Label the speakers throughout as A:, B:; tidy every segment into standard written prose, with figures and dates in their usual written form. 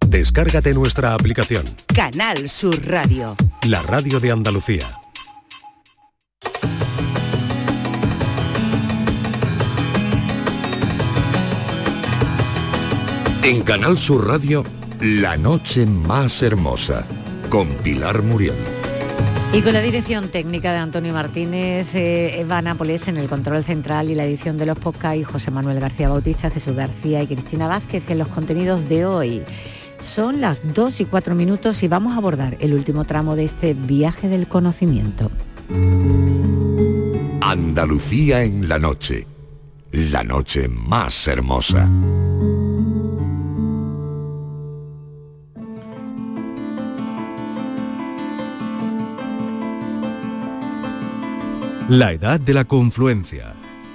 A: Descárgate nuestra aplicación.
B: Canal Sur Radio.
A: La radio de Andalucía. En Canal Sur Radio, La noche más hermosa, con Pilar Muriel.
C: Y con la dirección técnica de Antonio Martínez, Eva Nápoles en el control central y la edición de los podcasts, y José Manuel García Bautista, Jesús García y Cristina Vázquez en los contenidos de hoy. Son las 2:04 y vamos a abordar el último tramo de este viaje del conocimiento.
A: Andalucía en la noche más hermosa. La edad de la confluencia.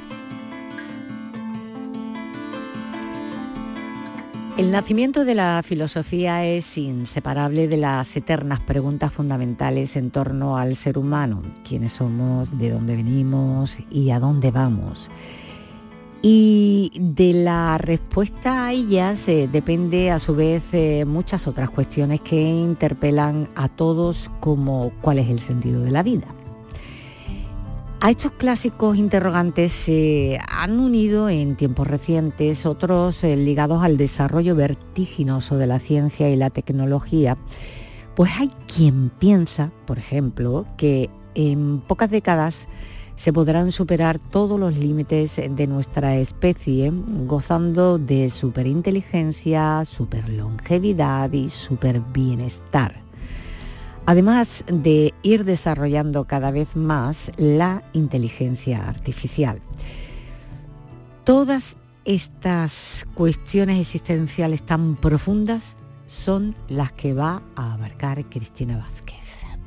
C: El nacimiento de la filosofía es inseparable de las eternas preguntas fundamentales en torno al ser humano: quiénes somos, de dónde venimos y a dónde vamos. Y de la respuesta a ellas depende a su vez muchas otras cuestiones que interpelan a todos, como cuál es el sentido de la vida. A estos clásicos interrogantes se han unido en tiempos recientes otros ligados al desarrollo vertiginoso de la ciencia y la tecnología, pues hay quien piensa, por ejemplo, que en pocas décadas se podrán superar todos los límites de nuestra especie, gozando de superinteligencia, superlongevidad y superbienestar. Además de ir desarrollando cada vez más la inteligencia artificial. Todas estas cuestiones existenciales tan profundas son las que va a abarcar Cristina Vázquez.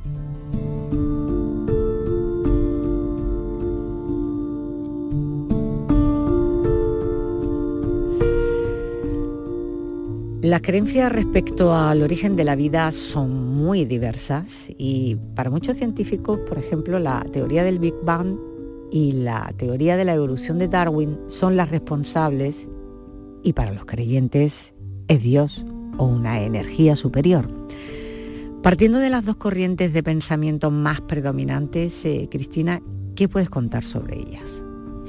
C: Las creencias respecto al origen de la vida son muy diversas y para muchos científicos, por ejemplo, la teoría del Big Bang y la teoría de la evolución de Darwin son las responsables, y para los creyentes es Dios o una energía superior. Partiendo de las dos corrientes de pensamiento más predominantes, Cristina, ¿qué puedes contar sobre ellas?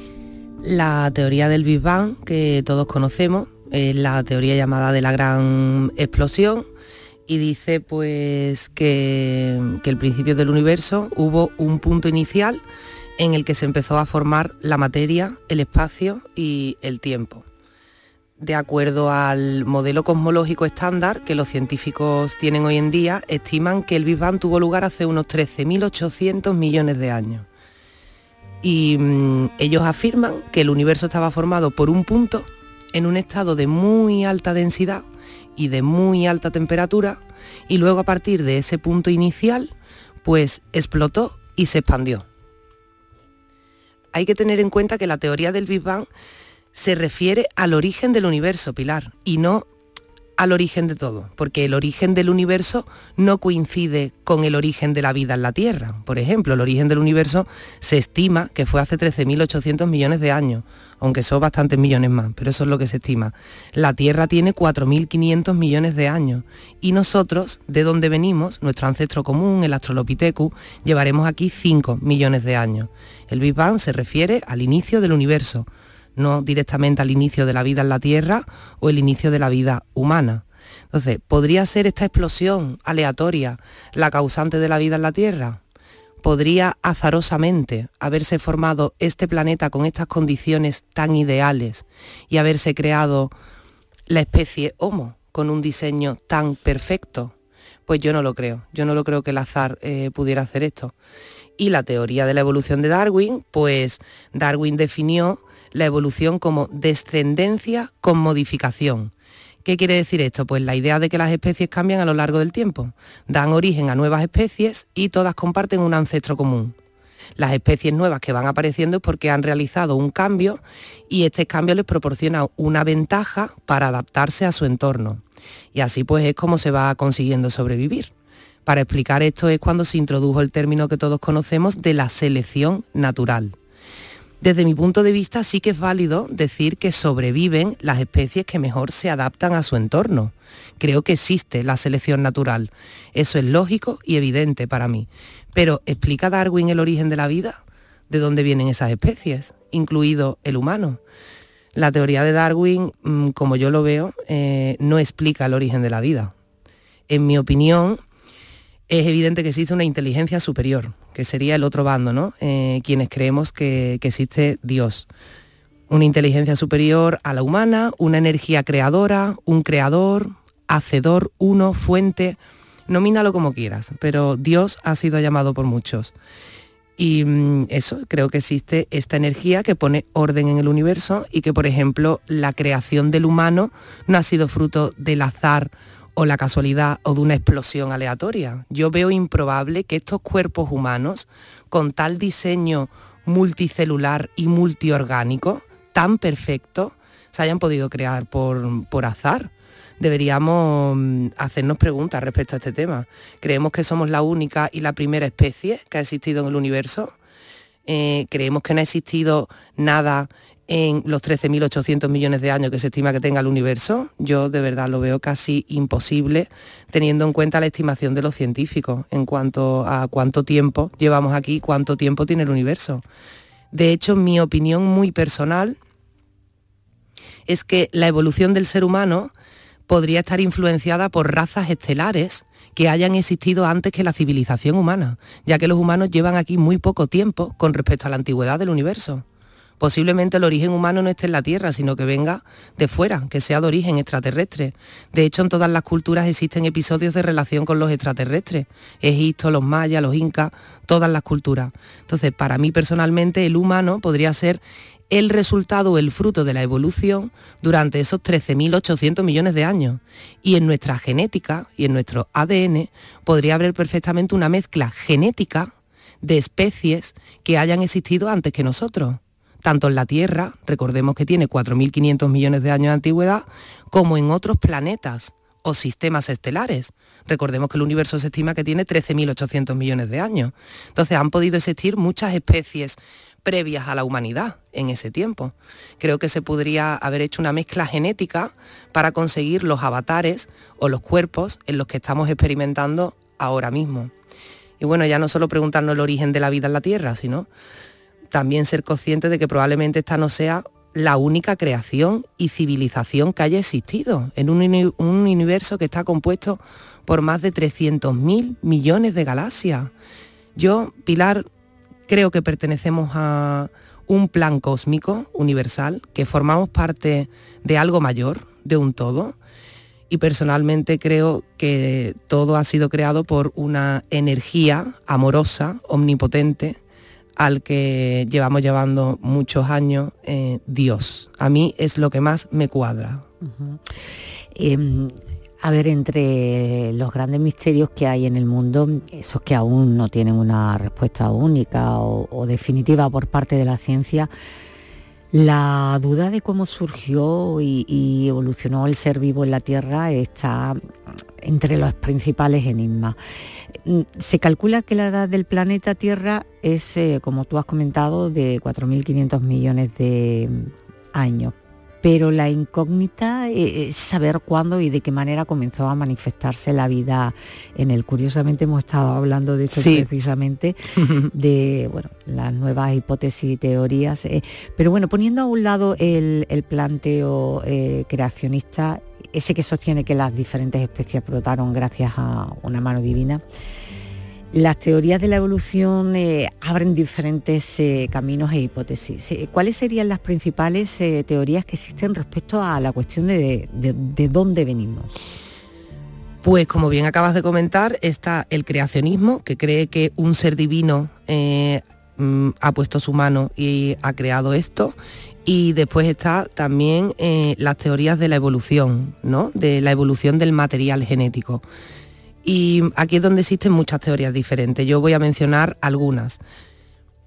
D: La teoría del Big Bang, que todos conocemos, es la teoría llamada de la gran explosión, y dice pues que al principio del universo hubo un punto inicial en el que se empezó a formar la materia, el espacio y el tiempo. De acuerdo al modelo cosmológico estándar que los científicos tienen hoy en día, estiman que el Big Bang tuvo lugar hace unos 13.800 millones de años. Y ellos afirman que el universo estaba formado por un punto en un estado de muy alta densidad y de muy alta temperatura, y luego a partir de ese punto inicial, pues explotó y se expandió. Hay que tener en cuenta que la teoría del Big Bang se refiere al origen del universo, Pilar, y no al origen de todo, porque el origen del universo no coincide con el origen de la vida en la Tierra. Por ejemplo, el origen del universo se estima que fue hace 13.800 millones de años, aunque son bastantes millones más, pero eso es lo que se estima. La Tierra tiene 4.500 millones de años, y nosotros, de donde venimos, nuestro ancestro común, el Australopithecus, llevaremos aquí 5 millones de años. El Big Bang se refiere al inicio del universo, no directamente al inicio de la vida en la Tierra o el inicio de la vida humana. Entonces, ¿podría ser esta explosión aleatoria la causante de la vida en la Tierra? ¿Podría azarosamente haberse formado este planeta con estas condiciones tan ideales y haberse creado la especie Homo con un diseño tan perfecto? Pues yo no lo creo. Yo no lo creo que el azar pudiera hacer esto. Y la teoría de la evolución de Darwin, pues Darwin definió la evolución como descendencia con modificación. ¿Qué quiere decir esto? Pues la idea de que las especies cambian a lo largo del tiempo, dan origen a nuevas especies y todas comparten un ancestro común. Las especies nuevas que van apareciendo es porque han realizado un cambio y este cambio les proporciona una ventaja para adaptarse a su entorno. Y así pues es como se va consiguiendo sobrevivir. Para explicar esto es cuando se introdujo el término que todos conocemos de la selección natural. Desde mi punto de vista sí que es válido decir que sobreviven las especies que mejor se adaptan a su entorno. Creo que existe la selección natural. Eso es lógico y evidente para mí. Pero ¿explica Darwin el origen de la vida? ¿De dónde vienen esas especies, incluido el humano? La teoría de Darwin, como yo lo veo, no explica el origen de la vida. En mi opinión, es evidente que existe una inteligencia superior, que sería el otro bando, ¿no? Quienes creemos que existe Dios. Una inteligencia superior a la humana, una energía creadora, un creador, hacedor, uno, fuente, nomínalo como quieras, pero Dios ha sido llamado por muchos. Y eso, creo que existe esta energía que pone orden en el universo y que, por ejemplo, la creación del humano no ha sido fruto del azar o la casualidad o de una explosión aleatoria. Yo veo improbable que estos cuerpos humanos, con tal diseño multicelular y multiorgánico, tan perfecto, se hayan podido crear por azar. Deberíamos hacernos preguntas respecto a este tema. ¿Creemos que somos la única y la primera especie que ha existido en el universo? ¿Creemos que no ha existido nada en los 13.800 millones de años que se estima que tenga el universo? Yo de verdad lo veo casi imposible, teniendo en cuenta la estimación de los científicos en cuanto a cuánto tiempo llevamos aquí, cuánto tiempo tiene el universo. De hecho, mi opinión muy personal es que la evolución del ser humano podría estar influenciada por razas estelares que hayan existido antes que la civilización humana, ya que los humanos llevan aquí muy poco tiempo con respecto a la antigüedad del universo. Posiblemente el origen humano no esté en la Tierra, sino que venga de fuera, que sea de origen extraterrestre. De hecho, en todas las culturas existen episodios de relación con los extraterrestres. Egipto, los mayas, los incas, todas las culturas. Entonces, para mí personalmente, el humano podría ser el resultado o el fruto de la evolución durante esos 13.800 millones de años. Y en nuestra genética y en nuestro ADN podría haber perfectamente una mezcla genética de especies que hayan existido antes que nosotros. Tanto en la Tierra, recordemos que tiene 4.500 millones de años de antigüedad, como en otros planetas o sistemas estelares. Recordemos que el universo se estima que tiene 13.800 millones de años. Entonces han podido existir muchas especies previas a la humanidad en ese tiempo. Creo que se podría haber hecho una mezcla genética para conseguir los avatares o los cuerpos en los que estamos experimentando ahora mismo. Y bueno, ya no solo preguntarnos el origen de la vida en la Tierra, sino también ser conscientes de que probablemente esta no sea la única creación y civilización que haya existido en un universo que está compuesto por más de 300.000 millones de galaxias. Yo, Pilar, creo que pertenecemos a un plan cósmico universal, que formamos parte de algo mayor, de un todo, y personalmente creo que todo ha sido creado por una energía amorosa, omnipotente, al que llevamos llevando muchos años, Dios. A mí es lo que más me cuadra.
C: A ver, entre los grandes misterios que hay en el mundo, esos que aún no tienen una respuesta única o definitiva por parte de la ciencia, la duda de cómo surgió y evolucionó el ser vivo en la Tierra está entre los principales enigmas. Se calcula que la edad del planeta Tierra es, como tú has comentado, de 4.500 millones de años. Pero la incógnita es saber cuándo y de qué manera comenzó a manifestarse la vida en él. Curiosamente hemos estado hablando de esto, sí, precisamente, de las nuevas hipótesis y teorías. Pero bueno, poniendo a un lado el planteo creacionista, ese que sostiene que las diferentes especies brotaron gracias a una mano divina, las teorías de la evolución abren diferentes caminos e hipótesis. ¿Cuáles serían las principales teorías que existen respecto a la cuestión de dónde venimos?
D: Pues como bien acabas de comentar, está el creacionismo, que cree que un ser divino ha puesto su mano y ha creado esto. Y después está también las teorías de la evolución, ¿no? De la evolución del material genético. Y aquí es donde existen muchas teorías diferentes. Yo voy a mencionar algunas.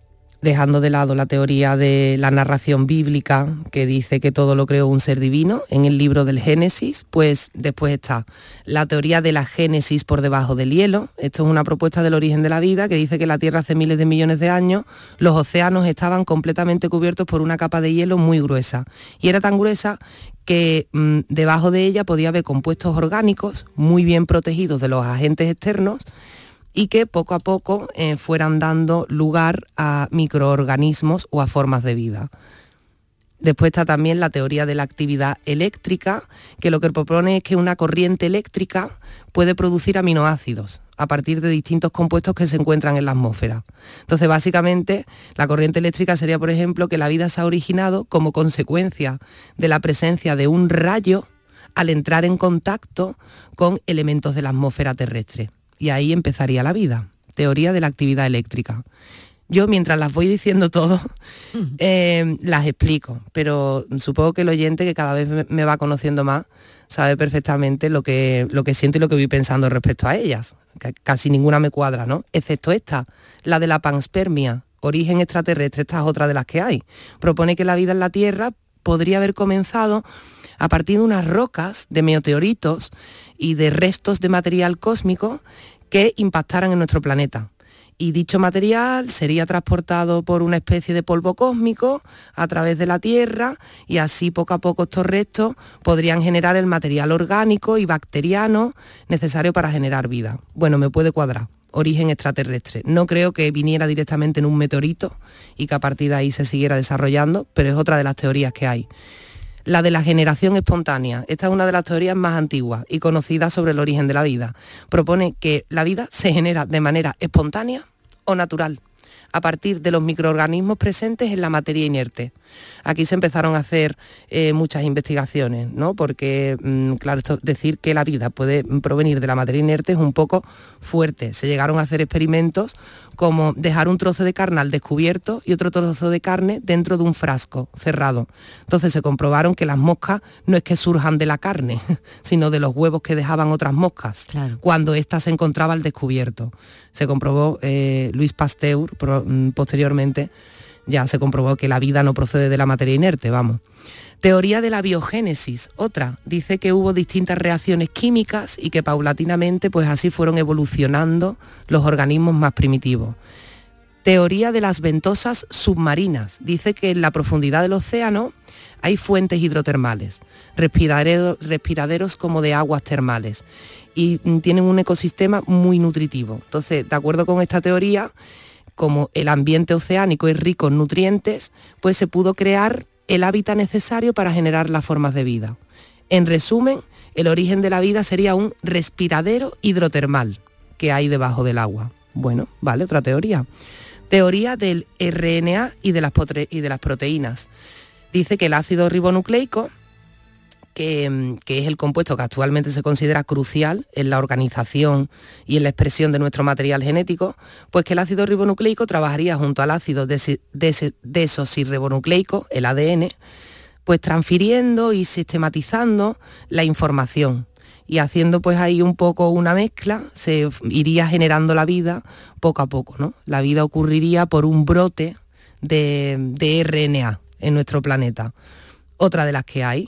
D: dejando de lado la teoría de la narración bíblica, que dice que todo lo creó un ser divino, en el libro del Génesis, pues después está la teoría de la génesis por debajo del hielo. Esto es una propuesta del origen de la vida, que dice que la Tierra hace miles de millones de años, los océanos estaban completamente cubiertos por una capa de hielo muy gruesa. Y era tan gruesa que debajo de ella podía haber compuestos orgánicos muy bien protegidos de los agentes externos, y que poco a poco fueran dando lugar a microorganismos o a formas de vida. Después está también la teoría de la actividad eléctrica, que lo que propone es que una corriente eléctrica puede producir aminoácidos a partir de distintos compuestos que se encuentran en la atmósfera. Entonces, básicamente, la corriente eléctrica sería, por ejemplo, que la vida se ha originado como consecuencia de la presencia de un rayo al entrar en contacto con elementos de la atmósfera terrestre. Y ahí empezaría la vida. Teoría de la actividad eléctrica. Yo, mientras las voy diciendo todo, las explico, pero supongo que el oyente, que cada vez me va conociendo más, sabe perfectamente lo que siento y lo que voy pensando respecto a ellas. Casi ninguna me cuadra, ¿no? Excepto esta, la de la panspermia, origen extraterrestre. Esta es otra de las que hay. Propone que la vida en la Tierra podría haber comenzado a partir de unas rocas, de meteoritos y de restos de material cósmico que impactaran en nuestro planeta. Y dicho material sería transportado por una especie de polvo cósmico a través de la Tierra, y así poco a poco estos restos podrían generar el material orgánico y bacteriano necesario para generar vida. Bueno, me puede cuadrar. Origen extraterrestre. No creo que viniera directamente en un meteorito y que a partir de ahí se siguiera desarrollando, pero es otra de las teorías que hay. La de la generación espontánea. Esta es una de las teorías más antiguas y conocidas sobre el origen de la vida. Propone que la vida se genera de manera espontánea o natural, a partir de los microorganismos presentes en la materia inerte. Aquí se empezaron a hacer muchas investigaciones, ¿no? Porque, claro, decir que la vida puede provenir de la materia inerte es un poco fuerte. Se llegaron a hacer experimentos como dejar un trozo de carne al descubierto y otro trozo de carne dentro de un frasco cerrado. Entonces se comprobaron que las moscas no es que surjan de la carne, sino de los huevos que dejaban otras moscas, claro, cuando ésta se encontraba al descubierto. Se comprobó, Louis Pasteur, posteriormente, ya se comprobó que la vida no procede de la materia inerte, vamos. Teoría de la biogénesis, otra, dice que hubo distintas reacciones químicas y que paulatinamente pues así fueron evolucionando los organismos más primitivos. Teoría de las ventosas submarinas, dice que en la profundidad del océano hay fuentes hidrotermales, respiraderos como de aguas termales, y tienen un ecosistema muy nutritivo. Entonces, de acuerdo con esta teoría, como el ambiente oceánico es rico en nutrientes, pues se pudo crear el hábitat necesario para generar las formas de vida. En resumen, el origen de la vida sería un respiradero hidrotermal que hay debajo del agua. Bueno, vale, otra teoría. Teoría del RNA y de las proteínas. Dice que el ácido ribonucleico, que es el compuesto que actualmente se considera crucial en la organización y en la expresión de nuestro material genético, pues que el ácido ribonucleico trabajaría junto al ácido desoxirribonucleico, el ADN, pues transfiriendo y sistematizando la información, y haciendo pues ahí un poco una mezcla, se iría generando la vida poco a poco, ¿no? La vida ocurriría por un brote de RNA en nuestro planeta. Otra de las que hay.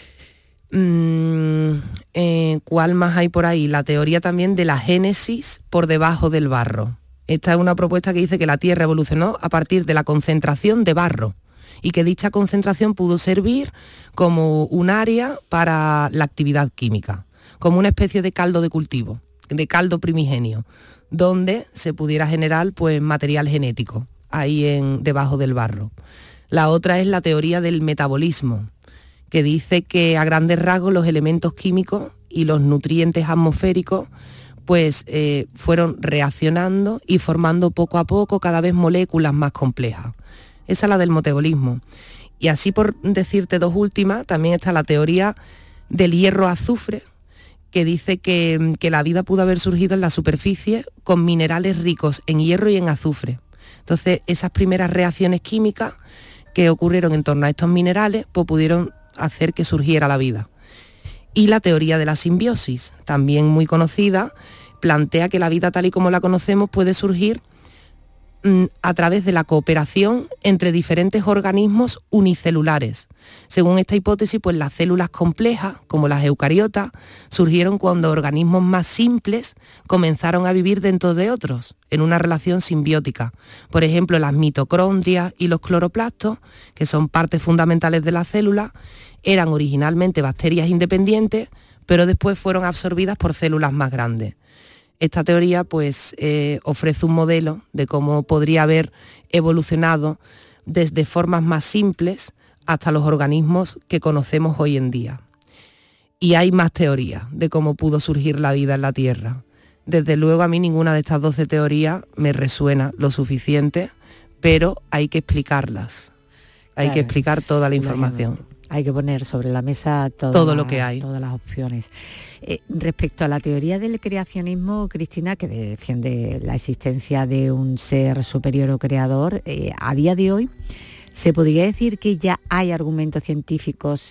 D: ¿Cuál más hay por ahí? La teoría también de la génesis por debajo del barro. Esta es una propuesta que dice que la Tierra evolucionó a partir de la concentración de barro y que dicha concentración pudo servir como un área para la actividad química, como una especie de caldo de cultivo, de caldo primigenio, donde se pudiera generar pues material genético ahí debajo del barro. La otra es la teoría del metabolismo, que dice que a grandes rasgos los elementos químicos y los nutrientes atmosféricos pues fueron reaccionando y formando poco a poco cada vez moléculas más complejas. Esa es la del metabolismo. Y así, por decirte dos últimas, también está la teoría del hierro-azufre, que dice que la vida pudo haber surgido en la superficie con minerales ricos en hierro y en azufre. Entonces, esas primeras reacciones químicas que ocurrieron en torno a estos minerales, pues pudieron hacer que surgiera la vida. Y la teoría de la simbiosis, también muy conocida, plantea que la vida tal y como la conocemos puede surgir a través de la cooperación entre diferentes organismos unicelulares. Según esta hipótesis, pues las células complejas, como las eucariotas, surgieron cuando organismos más simples comenzaron a vivir dentro de otros, en una relación simbiótica. Por ejemplo, las mitocondrias y los cloroplastos, que son partes fundamentales de la célula, eran originalmente bacterias independientes, pero después fueron absorbidas por células más grandes. Esta teoría pues, ofrece un modelo de cómo podría haber evolucionado desde formas más simples hasta los organismos que conocemos hoy en día. Y hay más teorías de cómo pudo surgir la vida en la Tierra. Desde luego a mí ninguna de estas 12 teorías me resuena lo suficiente, pero hay que explicarlas. Hay que explicar toda la información.
C: Hay que poner sobre la mesa
D: todo lo que hay.
C: Todas las opciones. Respecto a la teoría del creacionismo, Cristina, que defiende la existencia de un ser superior o creador, a día de hoy, ¿se podría decir que ya hay argumentos científicos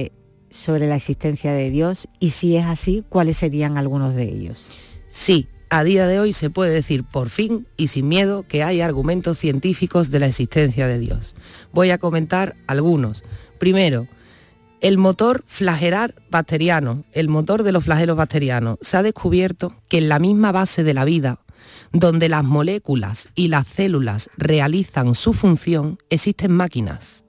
C: sobre la existencia de Dios? Y si es así, ¿cuáles serían algunos de ellos?
D: Sí, a día de hoy se puede decir por fin y sin miedo que hay argumentos científicos de la existencia de Dios. Voy a comentar algunos. Primero, el motor flagelar bacteriano, el motor de los flagelos bacterianos. Se ha descubierto que en la misma base de la vida, donde las moléculas y las células realizan su función, existen máquinas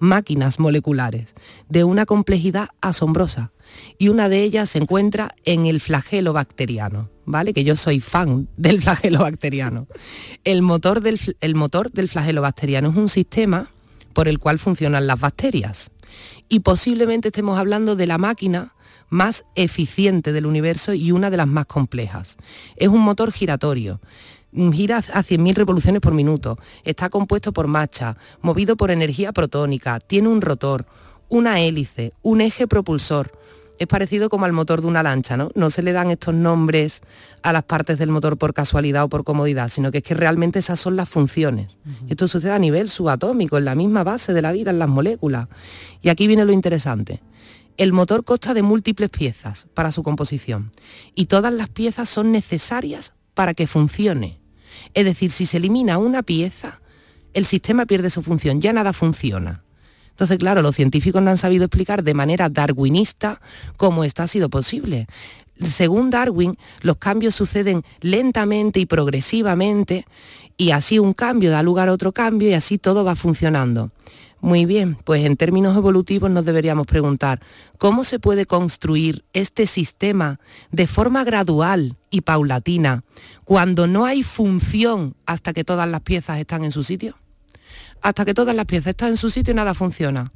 D: moleculares, de una complejidad asombrosa. Y una de ellas se encuentra en el flagelo bacteriano, ¿vale? Que yo soy fan del flagelo bacteriano. El motor del flagelo bacteriano es un sistema por el cual funcionan las bacterias. Y posiblemente estemos hablando de la máquina más eficiente del universo y una de las más complejas. Es un motor giratorio. Gira a 100.000 revoluciones por minuto, está compuesto por machas, movido por energía protónica, tiene un rotor, una hélice, un eje propulsor. Es parecido como al motor de una lancha, ¿no? No se le dan estos nombres a las partes del motor por casualidad o por comodidad, sino que es que realmente esas son las funciones. Esto sucede a nivel subatómico, en la misma base de la vida, en las moléculas. Y aquí viene lo interesante. El motor consta de múltiples piezas para su composición y todas las piezas son necesarias para que funcione. Es decir, si se elimina una pieza, el sistema pierde su función, ya nada funciona. Entonces, claro, los científicos no han sabido explicar de manera darwinista cómo esto ha sido posible. Según Darwin, los cambios suceden lentamente y progresivamente, y así un cambio da lugar a otro cambio y así todo va funcionando. Muy bien, pues en términos evolutivos nos deberíamos preguntar, ¿cómo se puede construir este sistema de forma gradual y paulatina cuando no hay función hasta que todas las piezas están en su sitio? Hasta que todas las piezas están en su sitio nada funciona.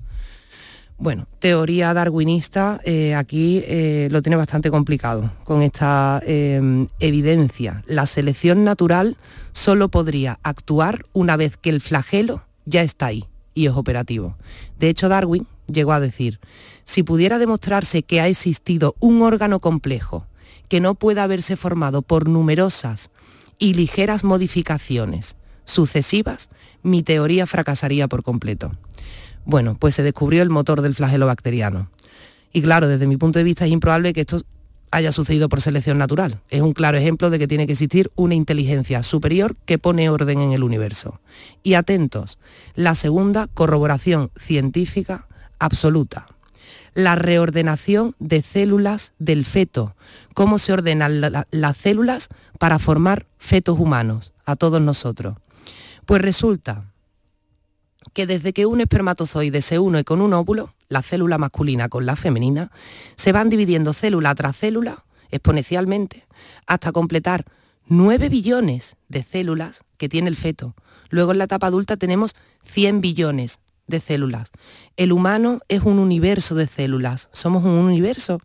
D: Bueno, teoría darwinista aquí lo tiene bastante complicado con esta evidencia. La selección natural solo podría actuar una vez que el flagelo ya está ahí y es operativo. De hecho, Darwin llegó a decir, si pudiera demostrarse que ha existido un órgano complejo que no pueda haberse formado por numerosas y ligeras modificaciones sucesivas, mi teoría fracasaría por completo. Bueno, pues se descubrió el motor del flagelo bacteriano. Y claro, desde mi punto de vista es improbable que esto haya sucedido por selección natural. Es un claro ejemplo de que tiene que existir una inteligencia superior que pone orden en el universo. Y atentos, la segunda, corroboración científica absoluta. La reordenación de células del feto. Cómo se ordenan las células para formar fetos humanos, a todos nosotros. Pues resulta que desde que un espermatozoide se une con un óvulo, la célula masculina con la femenina, se van dividiendo célula tras célula, exponencialmente, hasta completar 9 billones de células que tiene el feto. Luego en la etapa adulta tenemos 100 billones de células. El humano es un universo de células, somos un universo.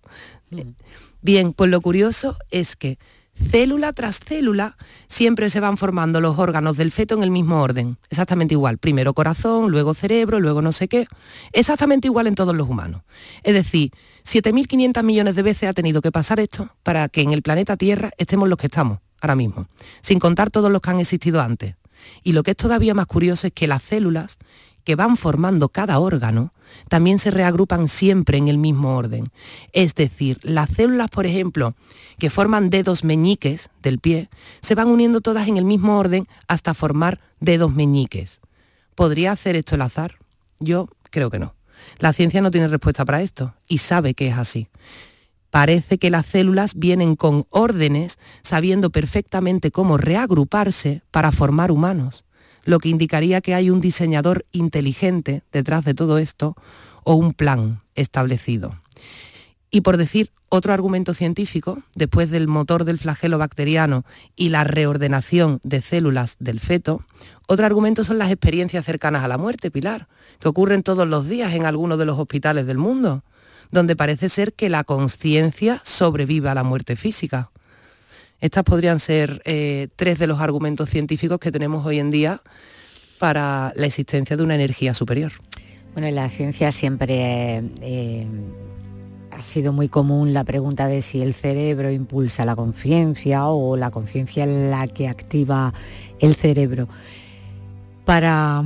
D: Bien, pues lo curioso es que célula tras célula siempre se van formando los órganos del feto en el mismo orden, exactamente igual, primero corazón, luego cerebro, luego no sé qué, exactamente igual en todos los humanos. Es decir, 7.500 millones de veces ha tenido que pasar esto para que en el planeta Tierra estemos los que estamos ahora mismo, sin contar todos los que han existido antes. Y lo que es todavía más curioso es que las células que van formando cada órgano, también se reagrupan siempre en el mismo orden. Es decir, las células, por ejemplo, que forman dedos meñiques del pie, se van uniendo todas en el mismo orden hasta formar dedos meñiques. ¿Podría hacer esto el azar? Yo creo que no. La ciencia no tiene respuesta para esto y sabe que es así. Parece que las células vienen con órdenes, sabiendo perfectamente cómo reagruparse para formar humanos, lo que indicaría que hay un diseñador inteligente detrás de todo esto o un plan establecido. Y por decir otro argumento científico, después del motor del flagelo bacteriano y la reordenación de células del feto, otro argumento son las experiencias cercanas a la muerte, Pilar, que ocurren todos los días en algunos de los hospitales del mundo, donde parece ser que la conciencia sobrevive a la muerte física. Estas podrían ser 3 de los argumentos científicos que tenemos hoy en día para la existencia de una energía superior.
C: Bueno, en la ciencia siempre ha sido muy común la pregunta de si el cerebro impulsa la conciencia o la conciencia es la que activa el cerebro. Para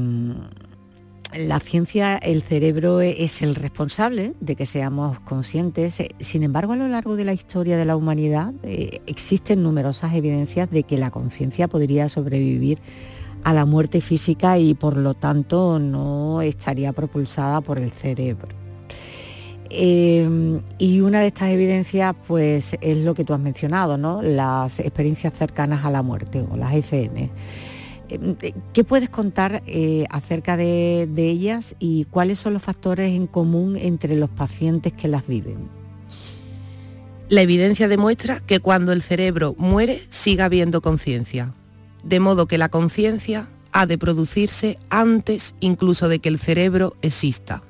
C: la ciencia, el cerebro es el responsable de que seamos conscientes. Sin embargo, a lo largo de la historia de la humanidad existen numerosas evidencias de que la conciencia podría sobrevivir a la muerte física y por lo tanto no estaría propulsada por el cerebro. Y una de estas evidencias pues es lo que tú has mencionado, ¿no? Las experiencias cercanas a la muerte o las ECM. ¿Qué puedes contar acerca de ellas y cuáles son los factores en común entre los pacientes que las viven?
D: La evidencia demuestra que cuando el cerebro muere sigue habiendo conciencia, de modo que la conciencia ha de producirse antes incluso de que el cerebro exista.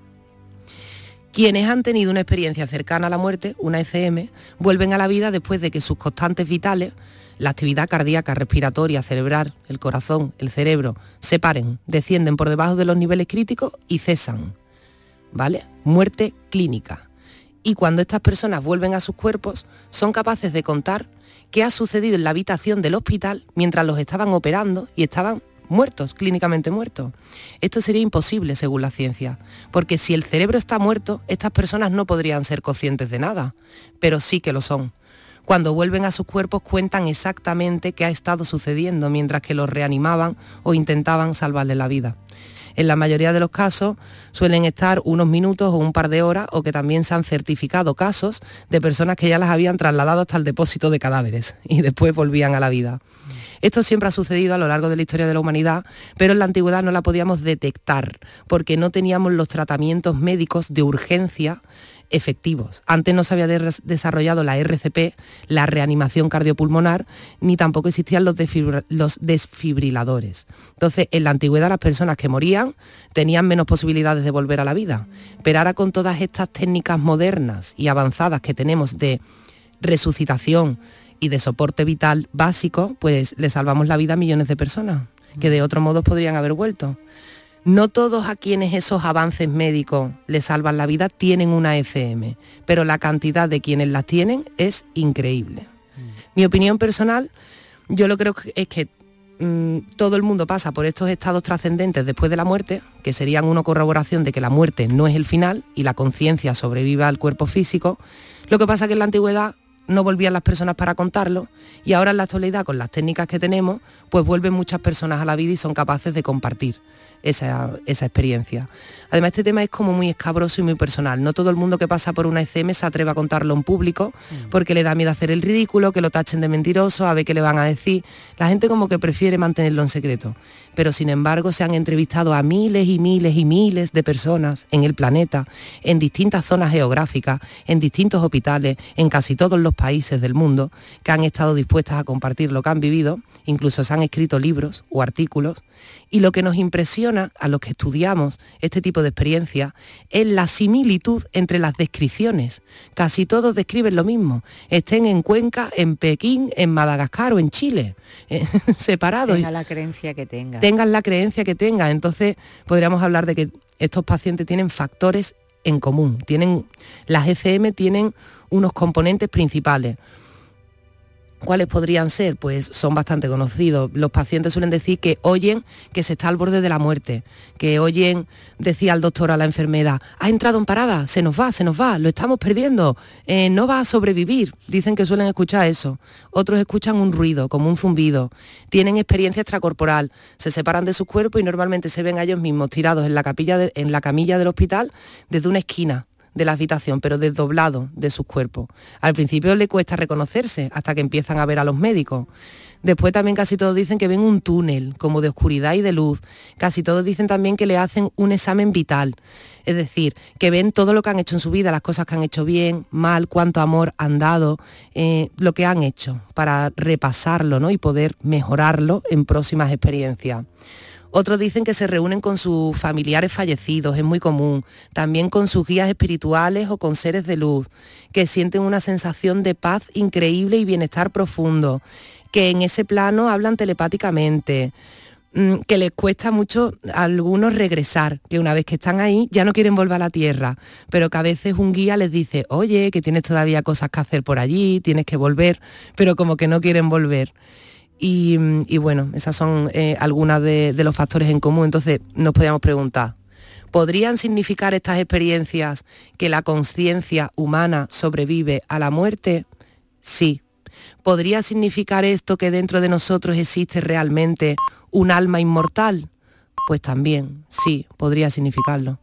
D: Quienes han tenido una experiencia cercana a la muerte, una ECM, vuelven a la vida después de que sus constantes vitales, la actividad cardíaca, respiratoria, cerebral, el corazón, el cerebro, se paren, descienden por debajo de los niveles críticos y cesan. ¿Vale? Muerte clínica. Y cuando estas personas vuelven a sus cuerpos, son capaces de contar qué ha sucedido en la habitación del hospital mientras los estaban operando y estaban muertos, clínicamente muertos. Esto sería imposible según la ciencia, porque si el cerebro está muerto, estas personas no podrían ser conscientes de nada, pero sí que lo son. Cuando vuelven a sus cuerpos cuentan exactamente qué ha estado sucediendo mientras que los reanimaban o intentaban salvarles la vida. En la mayoría de los casos suelen estar unos minutos o un par de horas, o que también se han certificado casos de personas que ya las habían trasladado hasta el depósito de cadáveres y después volvían a la vida. Esto siempre ha sucedido a lo largo de la historia de la humanidad, pero en la antigüedad no la podíamos detectar porque no teníamos los tratamientos médicos de urgencia efectivos. Antes no se había desarrollado la RCP, la reanimación cardiopulmonar, ni tampoco existían los desfibriladores. Entonces, en la antigüedad las personas que morían tenían menos posibilidades de volver a la vida. Pero ahora con todas estas técnicas modernas y avanzadas que tenemos de resucitación y de soporte vital básico, pues le salvamos la vida a millones de personas que de otro modo podrían haber vuelto. No todos a quienes esos avances médicos les salvan la vida tienen una ECM, pero la cantidad de quienes las tienen es increíble. Mi opinión personal, yo lo creo que es que todo el mundo pasa por estos estados trascendentes después de la muerte, que serían una corroboración de que la muerte no es el final y la conciencia sobrevive al cuerpo físico. Lo que pasa es que en la antigüedad no volvían las personas para contarlo y ahora en la actualidad, con las técnicas que tenemos, pues vuelven muchas personas a la vida y son capaces de compartir esa experiencia. Además, este tema es como muy escabroso y muy personal. No todo el mundo que pasa por una ECM se atreve a contarlo en público porque le da miedo hacer el ridículo, que lo tachen de mentiroso, a ver qué le van a decir. La gente como que prefiere mantenerlo en secreto. Pero sin embargo se han entrevistado a miles y miles y miles de personas en el planeta, en distintas zonas geográficas, en distintos hospitales, en casi todos los países del mundo, que han estado dispuestas a compartir lo que han vivido. Incluso se han escrito libros o artículos. Y lo que nos impresiona a los que estudiamos este tipo de experiencia es la similitud entre las descripciones. Casi todos describen lo mismo, estén en Cuenca, en Pekín, en Madagascar o en Chile, separados.
C: Tenga la creencia que tenga.
D: Tengan la creencia que tenga. Entonces podríamos hablar de que estos pacientes tienen factores en común. Las ECM tienen unos componentes principales. ¿Cuáles podrían ser? Pues son bastante conocidos. Los pacientes suelen decir que oyen que se está al borde de la muerte, que oyen, decía el doctor a la enfermera, ha entrado en parada, se nos va, lo estamos perdiendo, no va a sobrevivir. Dicen que suelen escuchar eso. Otros escuchan un ruido, como un zumbido. Tienen experiencia extracorporal, se separan de su cuerpo y normalmente se ven a ellos mismos tirados en la camilla del hospital desde una esquina de la habitación, pero desdoblado de sus cuerpos. Al principio le cuesta reconocerse hasta que empiezan a ver a los médicos. Después también casi todos dicen que ven un túnel, como de oscuridad y de luz. Casi todos dicen también que le hacen un examen vital, es decir, que ven todo lo que han hecho en su vida, las cosas que han hecho bien, mal, cuánto amor han dado, lo que han hecho para repasarlo, ¿no? Y poder mejorarlo en próximas experiencias. Otros dicen que se reúnen con sus familiares fallecidos, es muy común, también con sus guías espirituales o con seres de luz, que sienten una sensación de paz increíble y bienestar profundo, que en ese plano hablan telepáticamente, que les cuesta mucho a algunos regresar, que una vez que están ahí ya no quieren volver a la tierra, pero que a veces un guía les dice, oye, que tienes todavía cosas que hacer por allí, tienes que volver, pero como que no quieren volver. Y bueno, esas son algunas de los factores en común. Entonces nos podríamos preguntar, ¿podrían significar estas experiencias que la conciencia humana sobrevive a la muerte? Sí. ¿Podría significar esto que dentro de nosotros existe realmente un alma inmortal? Pues también, sí, podría significarlo.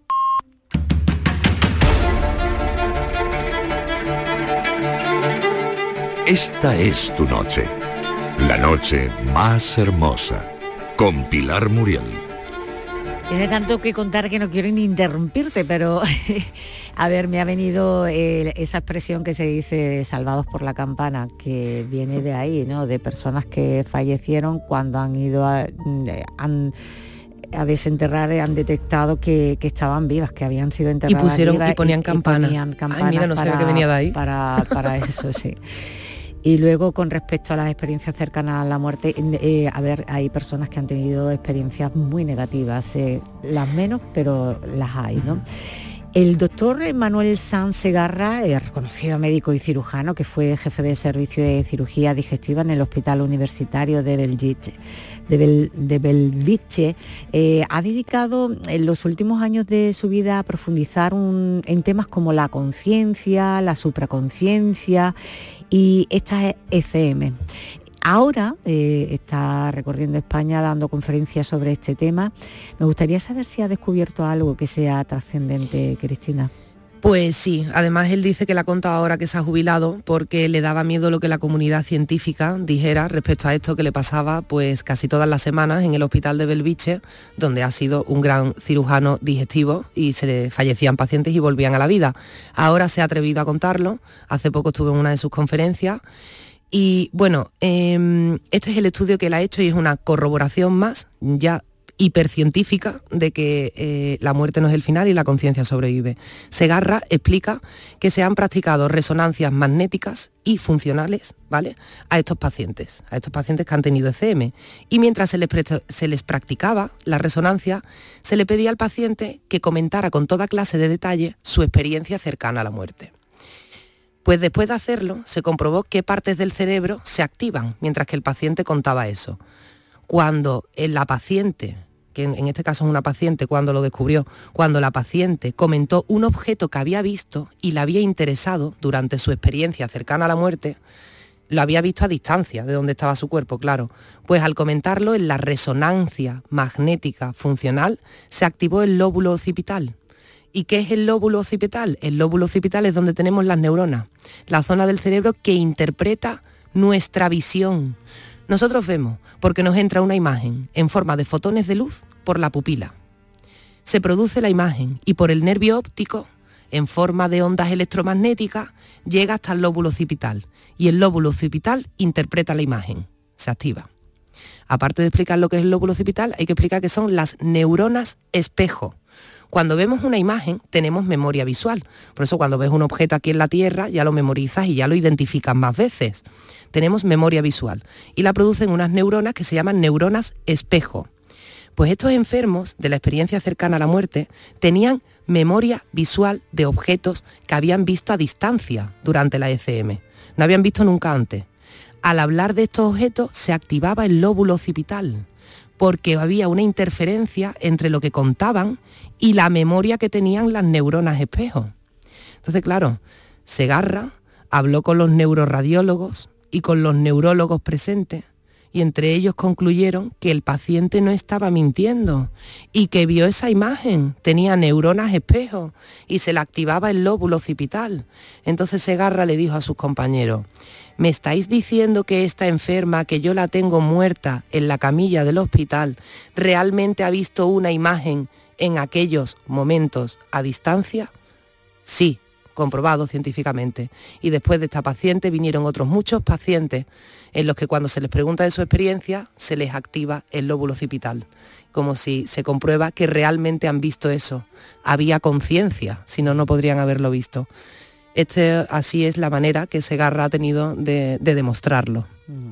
A: Esta es tu noche. La noche más hermosa, con Pilar Muriel.
C: Tiene tanto que contar que no quiero ni interrumpirte, pero a ver, me ha venido esa expresión que se dice salvados por la campana, que viene de ahí, ¿no? De personas que fallecieron cuando han ido a desenterrar, han detectado que estaban vivas, que habían sido enterradas
D: y ponían campanas. Ay, mira, no sabía que venía de ahí.
C: Para eso, sí. Y luego, con respecto a las experiencias cercanas a la muerte, a ver, hay personas que han tenido experiencias muy negativas, las menos, pero las hay, ¿no? El doctor Manuel Sanz Segarra, reconocido médico y cirujano, que fue jefe de servicio de cirugía digestiva en el Hospital Universitario de Belviche, ha dedicado en los últimos años de su vida a profundizar en temas como la conciencia, la supraconciencia y estas ECM. Ahora está recorriendo España dando conferencias sobre este tema. Me gustaría saber si ha descubierto algo que sea trascendente, Cristina.
D: Pues sí, además él dice que le ha contado ahora que se ha jubilado porque le daba miedo lo que la comunidad científica dijera respecto a esto que le pasaba pues casi todas las semanas en el Hospital de Belviche, donde ha sido un gran cirujano digestivo y se le fallecían pacientes y volvían a la vida. Ahora se ha atrevido a contarlo, hace poco estuve en una de sus conferencias. Y bueno, este es el estudio que él ha hecho y es una corroboración más, ya hipercientífica, de que la muerte no es el final y la conciencia sobrevive. Segarra explica que se han practicado resonancias magnéticas y funcionales, ¿vale?, a estos pacientes que han tenido ECM. Y mientras se les practicaba la resonancia, se le pedía al paciente que comentara con toda clase de detalle su experiencia cercana a la muerte. Pues después de hacerlo, se comprobó qué partes del cerebro se activan mientras que el paciente contaba eso. Cuando la paciente, que en este caso es una paciente cuando lo descubrió, cuando la paciente comentó un objeto que había visto y la había interesado durante su experiencia cercana a la muerte, lo había visto a distancia de donde estaba su cuerpo, claro, pues al comentarlo en la resonancia magnética funcional se activó el lóbulo occipital. ¿Y qué es el lóbulo occipital? El lóbulo occipital es donde tenemos las neuronas, la zona del cerebro que interpreta nuestra visión. Nosotros vemos porque nos entra una imagen en forma de fotones de luz por la pupila. Se produce la imagen y por el nervio óptico, en forma de ondas electromagnéticas, llega hasta el lóbulo occipital. Y el lóbulo occipital interpreta la imagen, se activa. Aparte de explicar lo que es el lóbulo occipital, hay que explicar que son las neuronas espejo. Cuando vemos una imagen tenemos memoria visual, por eso cuando ves un objeto aquí en la Tierra ya lo memorizas y ya lo identificas más veces. Tenemos memoria visual y la producen unas neuronas que se llaman neuronas espejo. Pues estos enfermos de la experiencia cercana a la muerte tenían memoria visual de objetos que habían visto a distancia durante la ECM. No habían visto nunca antes. Al hablar de estos objetos se activaba el lóbulo occipital, porque había una interferencia entre lo que contaban y la memoria que tenían las neuronas espejo. Entonces, claro, Segarra habló con los neuroradiólogos y con los neurólogos presentes, y entre ellos concluyeron que el paciente no estaba mintiendo y que vio esa imagen, tenía neuronas espejo y se le activaba el lóbulo occipital. Entonces Segarra le dijo a sus compañeros: ¿me estáis diciendo que esta enferma, que yo la tengo muerta en la camilla del hospital, realmente ha visto una imagen en aquellos momentos a distancia? Sí, comprobado científicamente. Y después de esta paciente vinieron otros muchos pacientes en los que cuando se les pregunta de su experiencia se les activa el lóbulo occipital, como si se comprueba que realmente han visto eso. Había conciencia, si no, no podrían haberlo visto. Así es la manera que Segarra ha tenido de demostrarlo.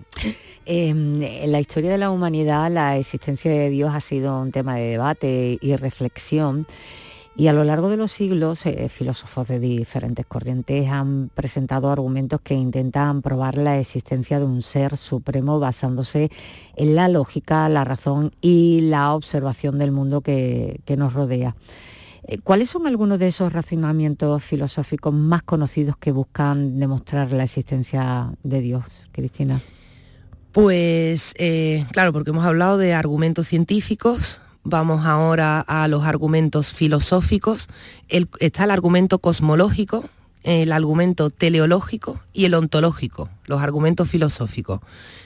C: En la historia de la humanidad la existencia de Dios ha sido un tema de debate y reflexión. Y a lo largo de los siglos, filósofos de diferentes corrientes han presentado argumentos que intentan probar la existencia de un ser supremo basándose en la lógica, la razón y la observación del mundo que nos rodea. ¿Cuáles son algunos de esos razonamientos filosóficos más conocidos que buscan demostrar la existencia de Dios, Cristina?
D: Pues, claro, porque hemos hablado de argumentos científicos. Vamos ahora a los argumentos filosóficos. Está el argumento cosmológico, el argumento teleológico y el ontológico, los argumentos filosóficos.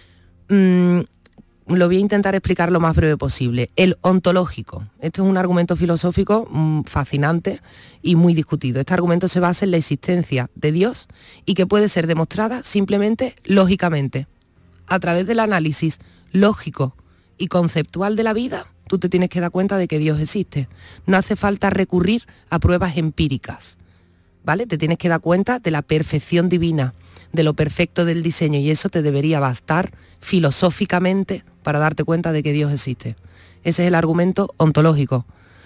D: Lo voy a intentar explicar lo más breve posible. El ontológico, este es un argumento filosófico fascinante y muy discutido. Este argumento se basa en la existencia de Dios y que puede ser demostrada simplemente lógicamente. A través del análisis lógico y conceptual de la vida, tú te tienes que dar cuenta de que Dios existe. No hace falta recurrir a pruebas empíricas, ¿vale? Te tienes que dar cuenta de la perfección divina, de lo perfecto del diseño, y eso te debería bastar filosóficamente para darte cuenta de que Dios existe. Ese es el argumento ontológico.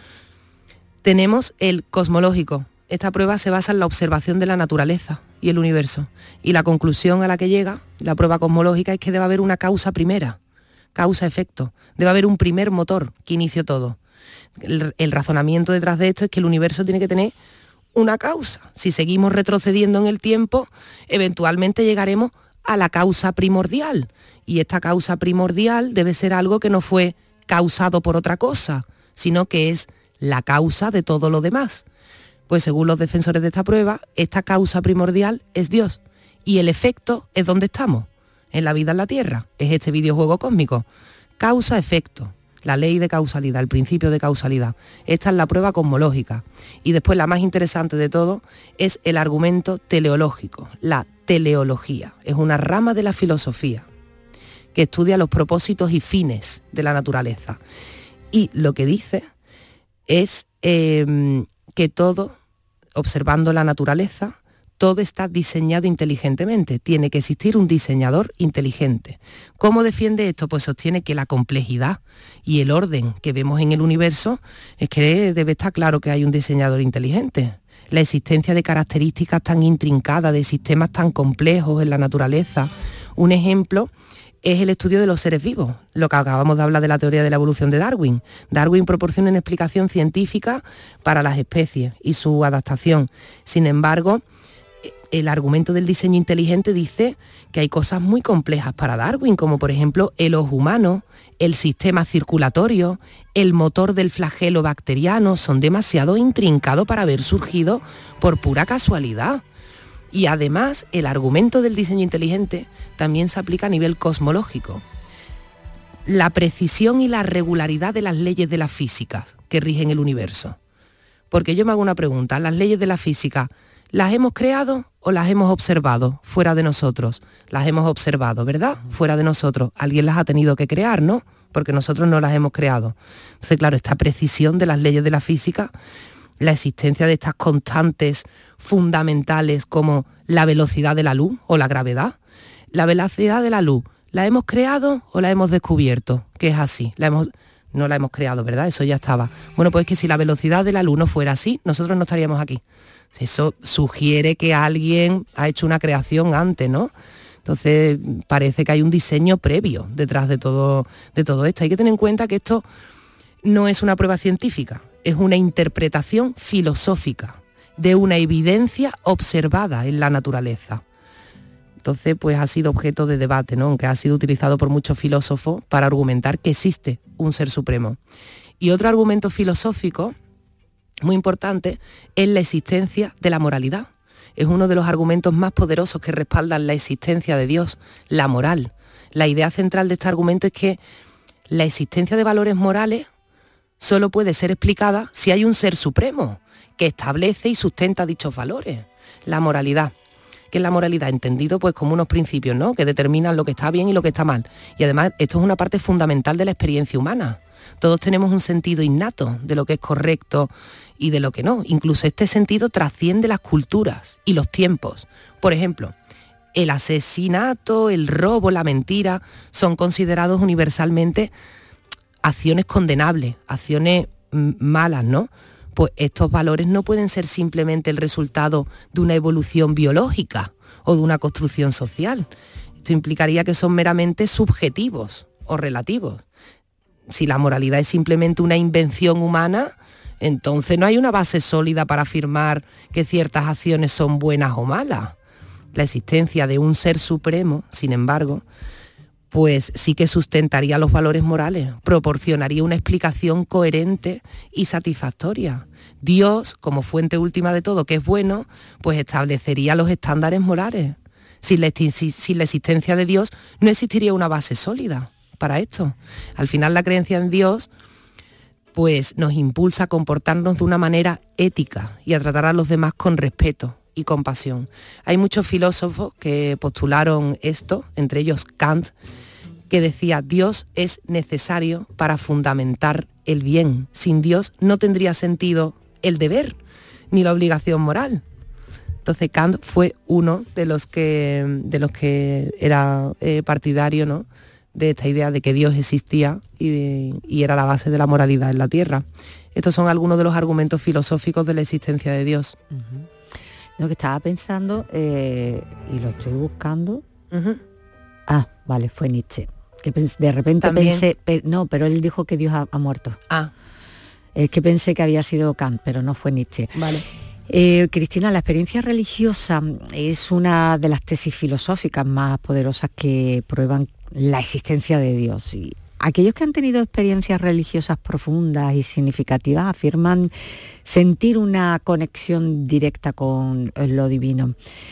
D: Tenemos el cosmológico. Esta prueba se basa en la observación de la naturaleza y el universo. Y la conclusión a la que llega la prueba cosmológica es que debe haber una causa primera, causa-efecto. Debe haber un primer motor que inicie todo. El razonamiento detrás de esto es que el universo tiene que tener una causa. Si seguimos retrocediendo en el tiempo, eventualmente llegaremos a la causa primordial. Y esta causa primordial debe ser algo que no fue causado por otra cosa, sino que es la causa de todo lo demás. Pues según los defensores de esta prueba, esta causa primordial es Dios. Y el efecto es donde estamos, en la vida en la Tierra. Es este videojuego cósmico. Causa-efecto. La ley de causalidad, el principio de causalidad. Esta es la prueba cosmológica. Y después la más interesante de todo es el argumento teleológico, la teleología. Es una rama de la filosofía que estudia los propósitos y fines de la naturaleza. Y lo que dice es que todo, observando la naturaleza, todo está diseñado inteligentemente. Tiene que existir un diseñador inteligente. ¿Cómo defiende esto? Pues sostiene que la complejidad y el orden que vemos en el universo es que debe estar claro que hay un diseñador inteligente. La existencia de características tan intrincadas, de sistemas tan complejos en la naturaleza. Un ejemplo es el estudio de los seres vivos, lo que acabamos de hablar de la teoría de la evolución de Darwin. Darwin proporciona una explicación científica para las especies y su adaptación. Sin embargo, el argumento del diseño inteligente dice que hay cosas muy complejas para Darwin, como por ejemplo el ojo humano, el sistema circulatorio, el motor del flagelo bacteriano, son demasiado intrincados para haber surgido por pura casualidad. Y además, el argumento del diseño inteligente también se aplica a nivel cosmológico. La precisión y la regularidad de las leyes de la física que rigen el universo. Porque yo me hago una pregunta, ¿las leyes de la física las hemos creado o las hemos observado fuera de nosotros? Las hemos observado, ¿verdad? Fuera de nosotros. Alguien las ha tenido que crear, ¿no? Porque nosotros no las hemos creado. Entonces, claro, esta precisión de las leyes de la física, la existencia de estas constantes fundamentales como la velocidad de la luz o la gravedad. La velocidad de la luz, ¿la hemos creado o la hemos descubierto? Que es así. No la hemos creado, ¿verdad? Eso ya estaba. Bueno, pues que si la velocidad de la luz no fuera así, nosotros no estaríamos aquí. Eso sugiere que alguien ha hecho una creación antes, ¿no? Entonces parece que hay un diseño previo detrás de todo esto. Hay que tener en cuenta que esto no es una prueba científica, es una interpretación filosófica de una evidencia observada en la naturaleza. Entonces, pues ha sido objeto de debate, ¿no? Aunque ha sido utilizado por muchos filósofos para argumentar que existe un ser supremo. Y otro argumento filosófico muy importante es la existencia de la moralidad. Es uno de los argumentos más poderosos que respaldan la existencia de Dios, la moral. La idea central de este argumento es que la existencia de valores morales solo puede ser explicada si hay un ser supremo que establece y sustenta dichos valores. La moralidad. ¿Qué es la moralidad? Entendido pues como unos principios, ¿no?, que determinan lo que está bien y lo que está mal. Y además esto es una parte fundamental de la experiencia humana. Todos tenemos un sentido innato de lo que es correcto y de lo que no. Incluso este sentido trasciende las culturas y los tiempos. Por ejemplo, el asesinato, el robo, la mentira son considerados universalmente acciones condenables, acciones malas, ¿no? Pues estos valores no pueden ser simplemente el resultado de una evolución biológica o de una construcción social. Esto implicaría que son meramente subjetivos o relativos. Si la moralidad es simplemente una invención humana, entonces no hay una base sólida para afirmar que ciertas acciones son buenas o malas. La existencia de un ser supremo, sin embargo, pues sí que sustentaría los valores morales, proporcionaría una explicación coherente y satisfactoria. Dios, como fuente última de todo, que es bueno, pues establecería los estándares morales. Sin la existencia de Dios no existiría una base sólida para esto. Al final la creencia en Dios pues nos impulsa a comportarnos de una manera ética y a tratar a los demás con respeto y compasión. Hay muchos filósofos que postularon esto, entre ellos Kant, que decía: Dios es necesario para fundamentar el bien. Sin Dios no tendría sentido el deber ni la obligación moral. Entonces Kant fue uno de los que era partidario, ¿no?, de esta idea de que Dios existía y era la base de la moralidad en la tierra. Estos son algunos de los argumentos filosóficos de la existencia de Dios.
C: Uh-huh. Lo que estaba pensando, y lo estoy buscando... Uh-huh. Ah, vale, fue Nietzsche. Que de repente ¿también? Pensé... no, pero él dijo que Dios ha muerto.
D: Ah.
C: Es que pensé que había sido Kant, pero no fue Nietzsche.
D: Vale.
C: Cristina, la experiencia religiosa es una de las tesis filosóficas más poderosas que prueban la existencia de Dios. Y aquellos que han tenido experiencias religiosas profundas y significativas afirman sentir una conexión directa con lo divino.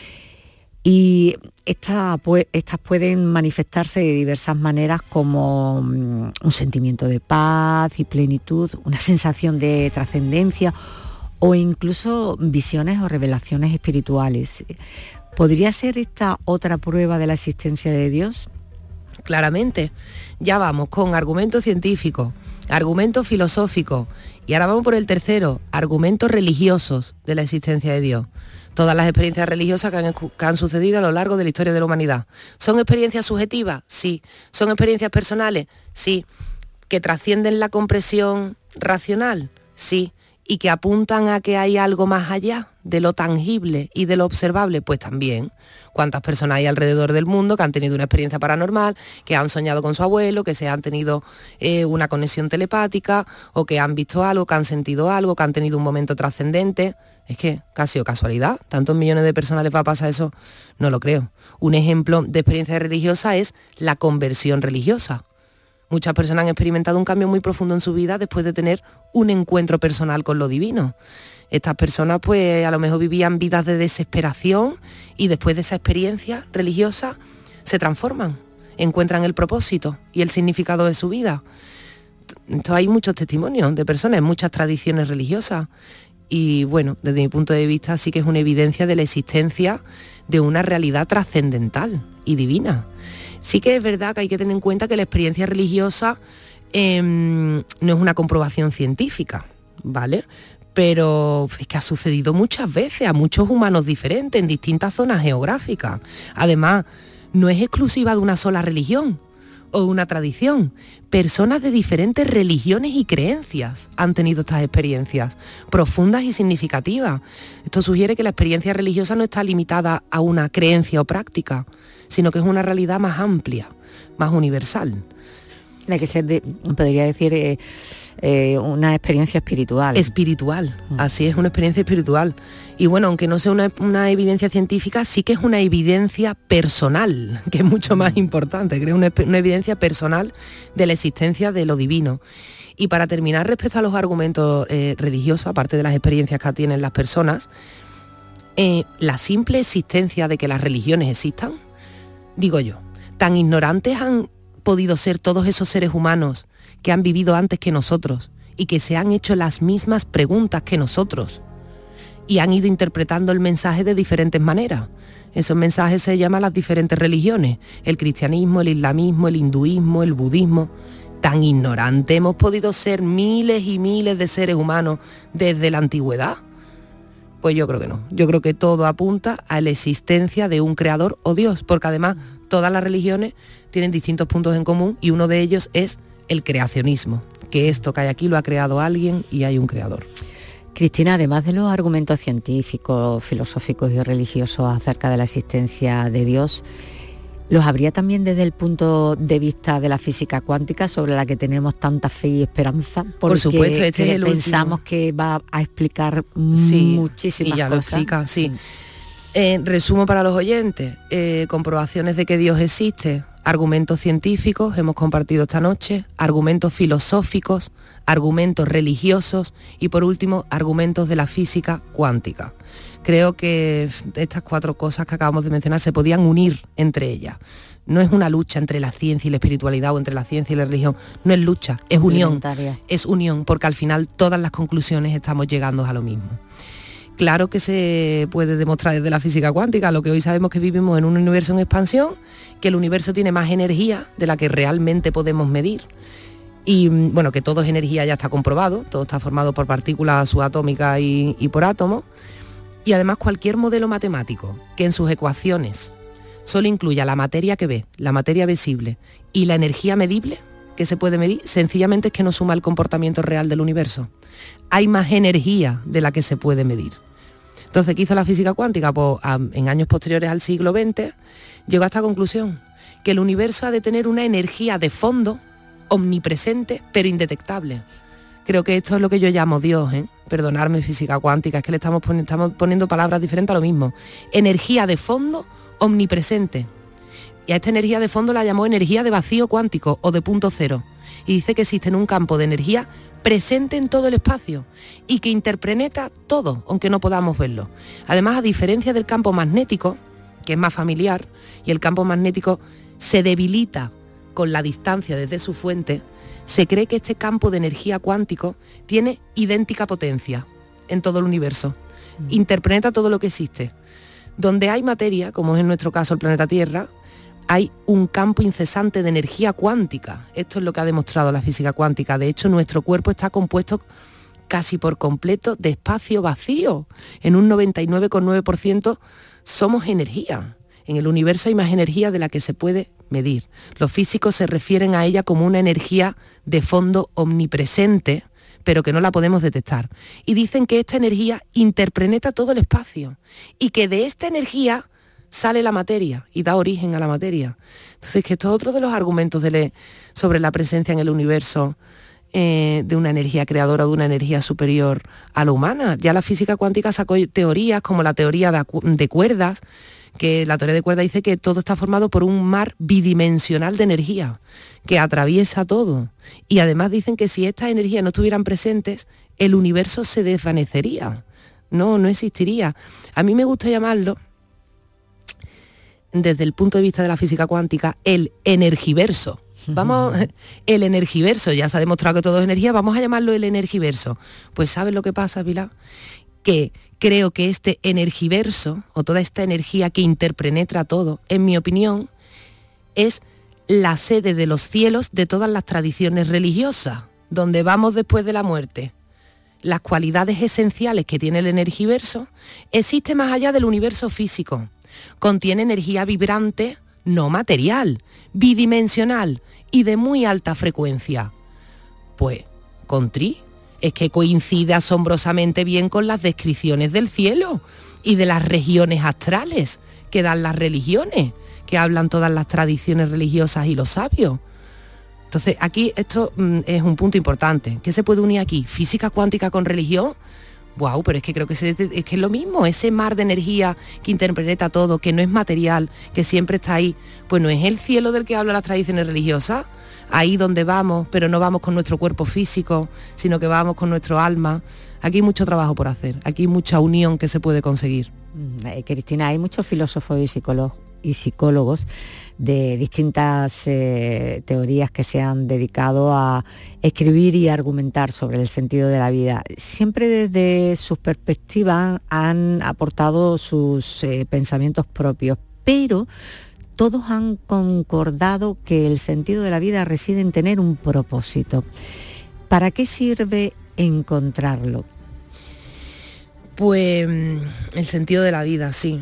C: Y estas pueden manifestarse de diversas maneras, como un sentimiento de paz y plenitud, una sensación de trascendencia o incluso visiones o revelaciones espirituales. ¿Podría ser esta otra prueba de la existencia de Dios?
D: Claramente. Ya vamos con argumentos científicos, argumentos filosóficos y ahora vamos por el tercero, argumentos religiosos de la existencia de Dios. Todas las experiencias religiosas que han sucedido a lo largo de la historia de la humanidad. ¿Son experiencias subjetivas? Sí. ¿Son experiencias personales? Sí. ¿Que trascienden la comprensión racional? Sí. ¿Y que apuntan a que hay algo más allá de lo tangible y de lo observable? Pues también. ¿Cuántas personas hay alrededor del mundo que han tenido una experiencia paranormal, que han soñado con su abuelo, que se han tenido una conexión telepática, o que han visto algo, que han sentido algo, que han tenido un momento trascendente? Es que casi o casualidad, ¿tantos millones de personas les va a pasar eso? No lo creo. Un ejemplo de experiencia religiosa es la conversión religiosa. Muchas personas han experimentado un cambio muy profundo en su vida después de tener un encuentro personal con lo divino. Estas personas pues a lo mejor vivían vidas de desesperación y después de esa experiencia religiosa se transforman, encuentran el propósito y el significado de su vida. Entonces hay muchos testimonios de personas, muchas tradiciones religiosas y bueno, desde mi punto de vista sí que es una evidencia de la existencia de una realidad trascendental y divina. Sí que es verdad que hay que tener en cuenta que la experiencia religiosa no es una comprobación científica, ¿vale? Pero es que ha sucedido muchas veces a muchos humanos diferentes en distintas zonas geográficas. Además, no es exclusiva de una sola religión. o una tradición. Personas de diferentes religiones y creencias han tenido estas experiencias profundas y significativas. Esto sugiere que la experiencia religiosa no está limitada a una creencia o práctica, sino que es una realidad más amplia, más universal.
C: La que se podría decir una experiencia espiritual.
D: Espiritual, así es, una experiencia espiritual. Y bueno, aunque no sea una evidencia científica, sí que es una evidencia personal, que es mucho más importante, creo, una evidencia personal de la existencia de lo divino. Y para terminar, respecto a los argumentos religiosos, aparte de las experiencias que tienen las personas, la simple existencia de que las religiones existan, digo yo, tan ignorantes han podido ser todos esos seres humanos que han vivido antes que nosotros y que se han hecho las mismas preguntas que nosotros y han ido interpretando el mensaje de diferentes maneras. Esos mensajes se llaman las diferentes religiones, el cristianismo, el islamismo, el hinduismo, el budismo. Tan ignorantes hemos podido ser miles y miles de seres humanos desde la antigüedad. Pues yo creo que no. Yo creo que todo apunta a la existencia de un creador o Dios, porque además todas las religiones tienen distintos puntos en común y uno de ellos es el creacionismo, que esto que hay aquí lo ha creado alguien y hay un creador.
C: Cristina, además de los argumentos científicos, filosóficos y religiosos acerca de la existencia de Dios, ¿los habría también desde el punto de vista de la física cuántica, sobre la que tenemos tanta fe y esperanza? Porque
D: por supuesto, este es el
C: pensamos
D: último
C: que va a explicar muchísimas
D: y ya
C: cosas.
D: Lo explica, sí. Resumo para los oyentes, comprobaciones de que Dios existe, argumentos científicos, hemos compartido esta noche, argumentos filosóficos, argumentos religiosos y por último, argumentos de la física cuántica. Creo que estas 4 cosas que acabamos de mencionar se podían unir entre ellas. No es una lucha entre la ciencia y la espiritualidad o entre la ciencia y la religión, no es lucha, es unión. Es unión, porque al final todas las conclusiones estamos llegando a lo mismo. Claro que se puede demostrar desde la física cuántica, lo que hoy sabemos que vivimos en un universo en expansión, que el universo tiene más energía de la que realmente podemos medir. Y bueno, que todo es energía ya está comprobado, todo está formado por partículas subatómicas y por átomos. Y además cualquier modelo matemático que en sus ecuaciones solo incluya la materia que ve, la materia visible y la energía medible que se puede medir, sencillamente es que no suma el comportamiento real del universo. Hay más energía de la que se puede medir. Entonces, ¿qué hizo la física cuántica? Pues en años posteriores al siglo XX llegó a esta conclusión, que el universo ha de tener una energía de fondo omnipresente pero indetectable. Creo que esto es lo que yo llamo Dios, Perdonadme, física cuántica, es que le estamos poniendo palabras diferentes a lo mismo. Energía de fondo omnipresente. Y a esta energía de fondo la llamó energía de vacío cuántico o de punto cero. Y dice que existe en un campo de energía presente en todo el espacio y que interpenetra todo, aunque no podamos verlo. Además, a diferencia del campo magnético, que es más familiar, y el campo magnético se debilita con la distancia desde su fuente, se cree que este campo de energía cuántico tiene idéntica potencia en todo el universo. Interpenetra todo lo que existe. Donde hay materia, como es en nuestro caso el planeta Tierra, hay un campo incesante de energía cuántica. Esto es lo que ha demostrado la física cuántica. De hecho, nuestro cuerpo está compuesto casi por completo de espacio vacío. En un 99,9% somos energía. En el universo hay más energía de la que se puede medir. Los físicos se refieren a ella como una energía de fondo omnipresente, pero que no la podemos detectar. Y dicen que esta energía interpenetra todo el espacio y que de esta energía sale la materia y da origen a la materia. Entonces, que esto es otro de los argumentos sobre la presencia en el universo de una energía creadora, de una energía superior a la humana. Ya la física cuántica sacó teorías como la teoría de cuerdas, que la teoría de cuerdas dice que todo está formado por un mar bidimensional de energía que atraviesa todo. Y además dicen que si estas energías no estuvieran presentes, el universo se desvanecería, no existiría. A mí me gusta llamarlo, desde el punto de vista de la física cuántica, el energiverso. El energiverso, ya se ha demostrado que todo es energía, vamos a llamarlo el energiverso. Pues ¿sabes lo que pasa, Pilar? Que creo que este energiverso, o toda esta energía que interpenetra todo, en mi opinión, es la sede de los cielos de todas las tradiciones religiosas, donde vamos después de la muerte. Las cualidades esenciales que tiene el energiverso existen más allá del universo físico. Contiene energía vibrante no material, bidimensional y de muy alta frecuencia. Pues, Contri, es que coincide asombrosamente bien con las descripciones del cielo y de las regiones astrales que dan las religiones, que hablan todas las tradiciones religiosas y los sabios. Entonces, aquí esto es un punto importante. ¿Qué se puede unir aquí? ¿Física cuántica con religión? Wow, pero es que creo que es lo mismo, ese mar de energía que interpreta todo, que no es material, que siempre está ahí, pues no es el cielo del que hablan las tradiciones religiosas, ahí donde vamos, pero no vamos con nuestro cuerpo físico, sino que vamos con nuestro alma. Aquí hay mucho trabajo por hacer, aquí hay mucha unión que se puede conseguir.
C: Cristina, hay muchos filósofos y psicólogos de distintas teorías que se han dedicado a escribir y argumentar sobre el sentido de la vida. Siempre desde sus perspectivas han aportado sus pensamientos propios, pero todos han concordado que el sentido de la vida reside en tener un propósito. ¿Para qué sirve encontrarlo?
D: Pues el sentido de la vida, sí.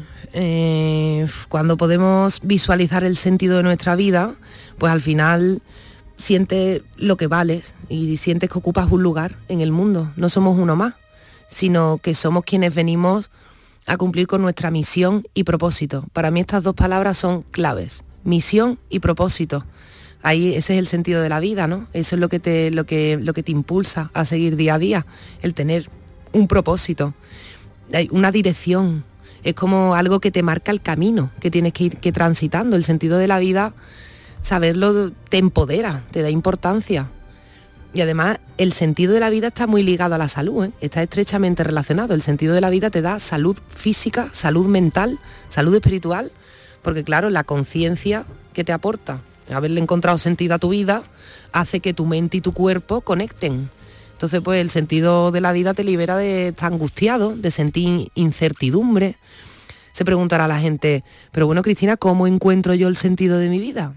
D: Cuando podemos visualizar el sentido de nuestra vida, pues al final sientes lo que vales y sientes que ocupas un lugar en el mundo. No somos uno más, sino que somos quienes venimos a cumplir con nuestra misión y propósito. Para mí estas dos palabras son claves, misión y propósito. Ahí ese es el sentido de la vida, ¿no? Eso es lo que te impulsa a seguir día a día, el tener un propósito, hay una dirección, es como algo que te marca el camino que tienes que ir transitando. El sentido de la vida, saberlo te empodera, te da importancia. Y además el sentido de la vida está muy ligado a la salud, ¿eh? Está estrechamente relacionado. El sentido de la vida te da salud física, salud mental, salud espiritual, porque claro, la conciencia que te aporta, haberle encontrado sentido a tu vida, hace que tu mente y tu cuerpo conecten. Entonces, pues el sentido de la vida te libera de estar angustiado, de sentir incertidumbre. Se preguntará la gente, pero bueno, Cristina, ¿cómo encuentro yo el sentido de mi vida?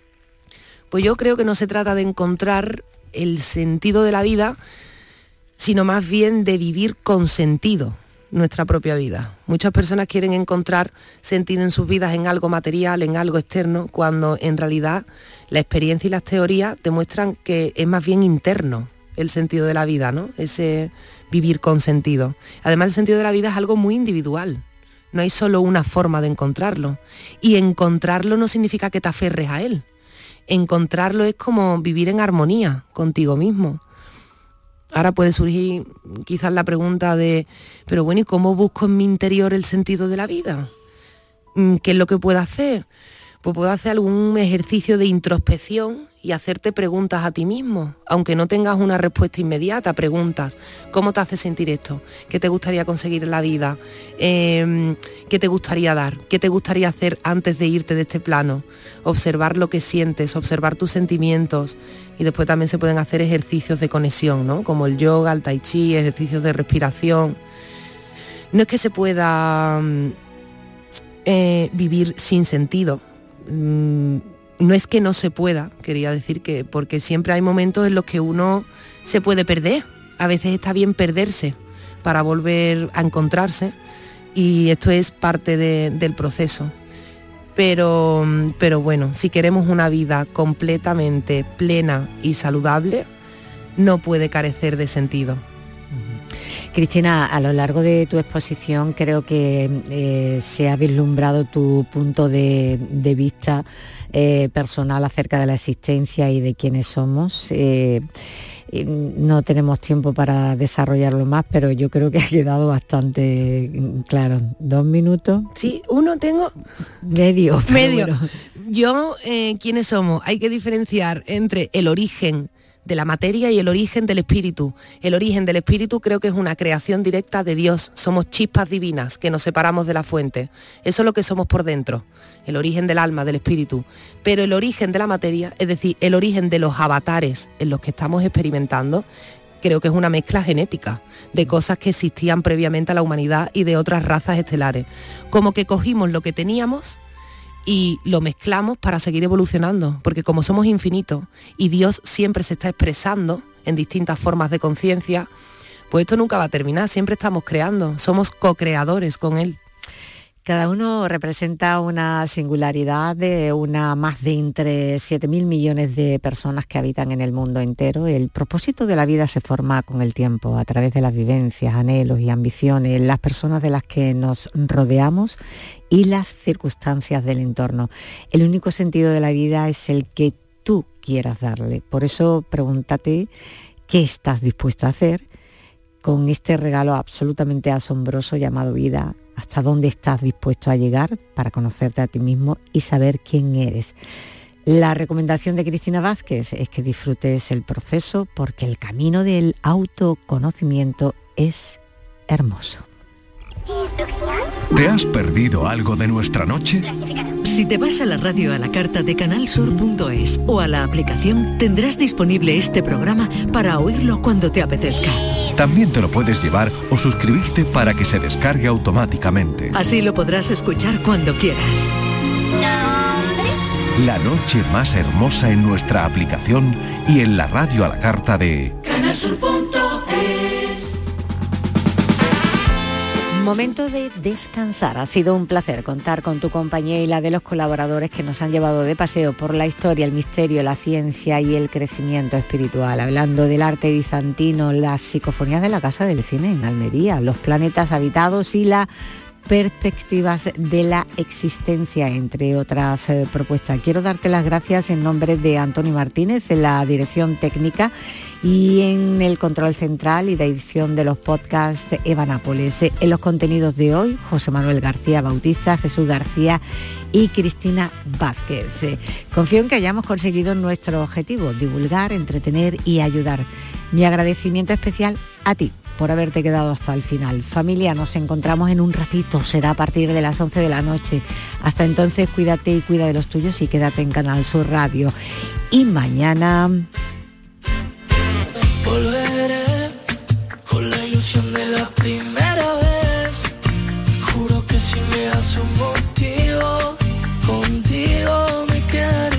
D: Pues yo creo que no se trata de encontrar el sentido de la vida, sino más bien de vivir con sentido nuestra propia vida. Muchas personas quieren encontrar sentido en sus vidas en algo material, en algo externo, cuando en realidad la experiencia y las teorías demuestran que es más bien interno el sentido de la vida, ¿no? Ese vivir con sentido. Además, el sentido de la vida es algo muy individual. No hay solo una forma de encontrarlo. Y encontrarlo no significa que te aferres a él. Encontrarlo es como vivir en armonía contigo mismo. Ahora puede surgir quizás la pregunta de, pero bueno, ¿y cómo busco en mi interior el sentido de la vida? ¿Qué es lo que puedo hacer? Pues puedo hacer algún ejercicio de introspección y hacerte preguntas a ti mismo, aunque no tengas una respuesta inmediata. Preguntas, ¿cómo te hace sentir esto? ¿Qué te gustaría conseguir en la vida? ¿Qué te gustaría dar? ¿Qué te gustaría hacer antes de irte de este plano? Observar lo que sientes, observar tus sentimientos, y después también se pueden hacer ejercicios de conexión, ¿no? Como el yoga, el tai chi, ejercicios de respiración. No es que se pueda vivir sin sentido. No es que no se pueda, quería decir que, porque siempre hay momentos en los que uno se puede perder. A veces está bien perderse para volver a encontrarse, y esto es parte del proceso. Pero bueno, si queremos una vida completamente plena y saludable, no puede carecer de sentido.
C: Cristina, a lo largo de tu exposición creo que se ha vislumbrado tu punto de vista personal acerca de la existencia y de quiénes somos. No tenemos tiempo para desarrollarlo más, pero yo creo que ha quedado bastante claro. 2 minutos.
D: Sí, uno tengo.
C: Medio.
D: Bueno. Yo, ¿quiénes somos? Hay que diferenciar entre el origen de la materia y el origen del espíritu. El origen del espíritu creo que es una creación directa de Dios. Somos chispas divinas que nos separamos de la fuente. Eso es lo que somos por dentro, el origen del alma, del espíritu. Pero el origen de la materia, es decir, el origen de los avatares en los que estamos experimentando, creo que es una mezcla genética de cosas que existían previamente a la humanidad y de otras razas estelares. Como que cogimos lo que teníamos y lo mezclamos para seguir evolucionando, porque como somos infinitos y Dios siempre se está expresando en distintas formas de conciencia, pues esto nunca va a terminar, siempre estamos creando, somos co-creadores con Él.
C: Cada uno representa una singularidad de una más de entre 7.000 millones de personas que habitan en el mundo entero. El propósito de la vida se forma con el tiempo, a través de las vivencias, anhelos y ambiciones, las personas de las que nos rodeamos y las circunstancias del entorno. El único sentido de la vida es el que tú quieras darle. Por eso pregúntate qué estás dispuesto a hacer con este regalo absolutamente asombroso llamado vida. Hasta dónde estás dispuesto a llegar para conocerte a ti mismo y saber quién eres. La recomendación de Cristina Vázquez es que disfrutes el proceso, porque el camino del autoconocimiento es hermoso.
E: ¿Te has perdido algo de nuestra noche?
B: Si te vas a la radio a la carta de canalsur.es o a la aplicación, tendrás disponible este programa para oírlo cuando te apetezca.
E: También te lo puedes llevar o suscribirte para que se descargue automáticamente.
B: Así lo podrás escuchar cuando quieras.
E: La noche más hermosa en nuestra aplicación y en la radio a la carta de
B: canalsur.es.
C: Momento de descansar. Ha sido un placer contar con tu compañía y la de los colaboradores que nos han llevado de paseo por la historia, el misterio, la ciencia y el crecimiento espiritual, hablando del arte bizantino, las psicofonías de la Casa del Cine en Almería, los planetas habitados y las perspectivas de la existencia, entre otras propuestas. Quiero darte las gracias en nombre de Antonio Martínez en la dirección técnica y en el control central y de edición de los podcasts Eva Nápoles. En los contenidos de hoy, José Manuel García Bautista, Jesús García y Cristina Vázquez. Confío en que hayamos conseguido nuestro objetivo, divulgar, entretener y ayudar. Mi agradecimiento especial a ti por haberte quedado hasta el final. Familia, nos encontramos en un ratito, será a partir de las 11 de la noche. Hasta entonces, cuídate y cuida de los tuyos y quédate en Canal Sur Radio. Y mañana
F: volveré con la ilusión de la primera vez. Juro que si me das un motivo, contigo me quedaré.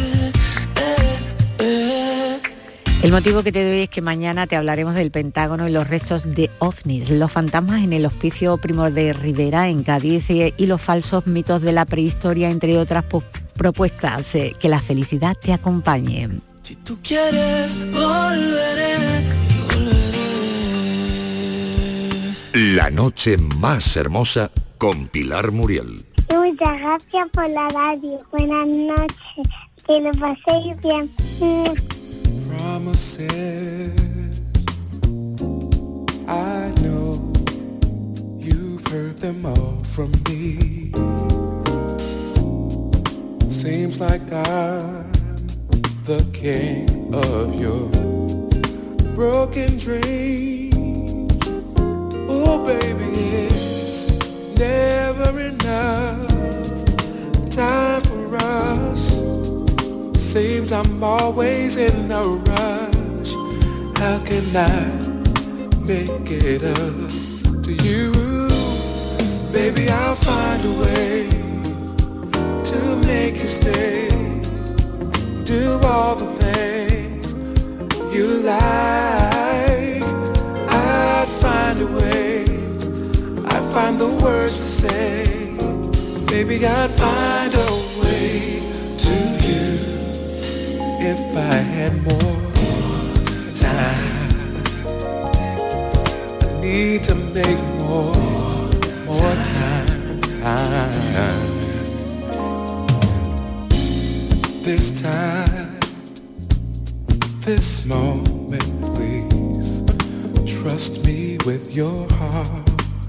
C: El motivo que te doy es que mañana te hablaremos del Pentágono y los restos de ovnis, los fantasmas en el Hospicio Primo de Rivera en Cádiz y los falsos mitos de la prehistoria, entre otras propuestas. Que la felicidad te acompañe.
F: Si tú quieres, volveré.
A: La noche más hermosa con Pilar Muriel.
G: Muchas gracias por la radio. Buenas noches. Que lo paséis bien.
H: Promises, I know you've heard them all from me. Seems like I'm the king of your broken dreams. Oh baby, it's never enough time for us. Seems I'm always in a rush. How can I make it up to you? Baby, I'll find a way to make you stay. Do all the things you like. I'd find a way. I'd find the words to say. Baby, I'd find a way to you. If I had more time, I need to make more time. This time, this moment, please trust me with your heart.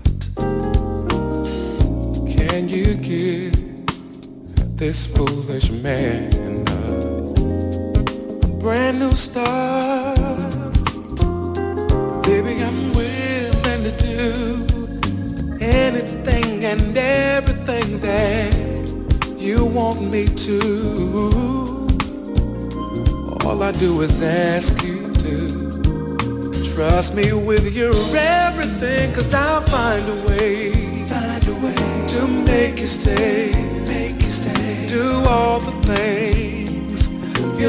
H: Can you give this foolish man a brand new start? Baby, I'm willing to do anything and everything that you want me to. All I do is ask you to trust me with your everything, 'cause I'll find a way to make you stay, do all the things you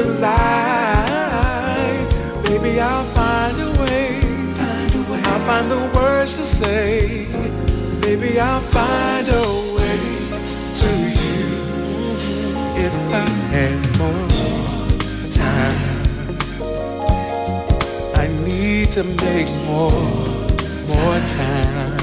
H: like. Baby, I'll find a way, I'll find the words to say. Baby, I'll find a way. to make more time.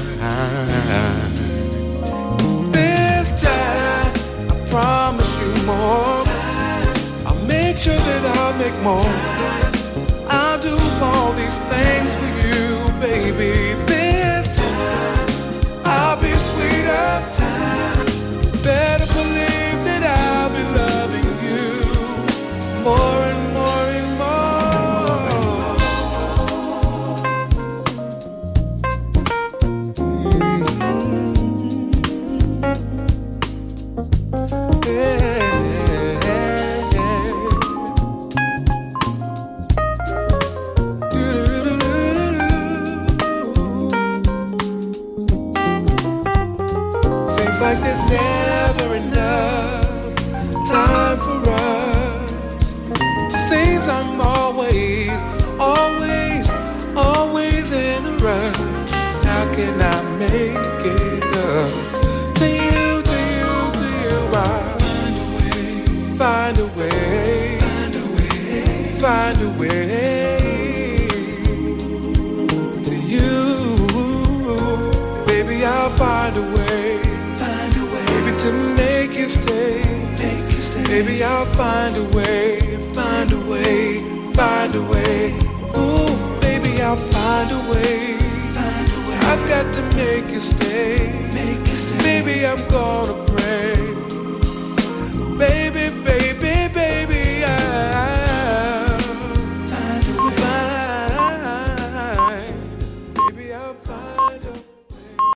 H: This time, I promise you more. I'll make sure that I'll make more. I'll do all these things for you, baby. This time, I'll be sweeter. Better believe that I'll be loving you more and more and like there's never enough time for us. Seems I'm always in a rush. How can I make it up to you? I'll find a way to you, baby. I'll find a way. To make you stay. Baby, I'll find a way. Ooh, baby, I'll find a way. I've got to make you stay.